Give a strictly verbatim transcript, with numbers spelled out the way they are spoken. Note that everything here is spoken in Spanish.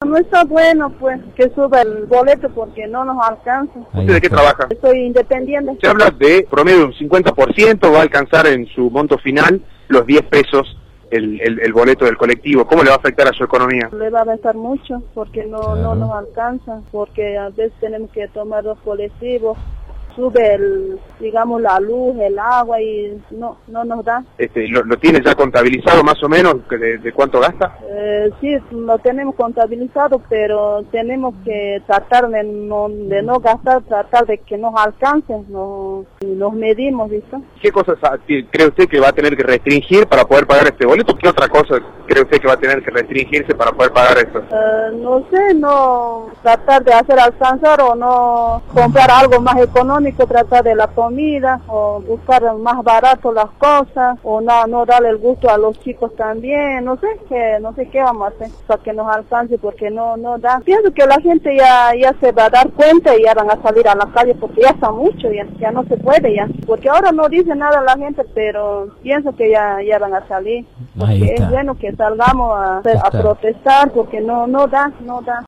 no está bueno pues que suba el boleto porque no nos alcanza. ¿Usted de qué trabaja? Soy independiente. Se habla de promedio de un cincuenta por ciento, va a alcanzar en su monto final los diez pesos el, el, el boleto del colectivo. ¿Cómo le va a afectar a su economía? Le va a afectar mucho porque no, Claro. no nos alcanza, porque a veces tenemos que tomar los colectivos. Sube el, digamos, la luz, el agua y no no nos da. Este, ¿lo, ¿Lo tiene ya contabilizado más o menos de, de cuánto gasta? Eh, sí, lo tenemos contabilizado, pero tenemos que tratar de no, de no gastar, tratar de que nos alcance, no, nos medimos, ¿viste? ¿Qué cosas cree usted que va a tener que restringir para poder pagar este boleto? ¿Qué otra cosa cree usted que va a tener que restringirse para poder pagar esto? Eh, no sé, no tratar de hacer alcanzar o no comprar algo más económico, tratar de la comida o buscar más barato las cosas o no, no darle el gusto a los chicos también, no sé qué, no sé qué vamos a hacer para que nos alcance porque no, no da. Pienso que la gente ya, ya se va a dar cuenta y ya van a salir a la calle porque ya está mucho, ya, ya no se puede ya, porque ahora no dice nada la gente, pero pienso que ya, ya van a salir, porque es bueno que salgamos a, a protestar porque no, no da, no da.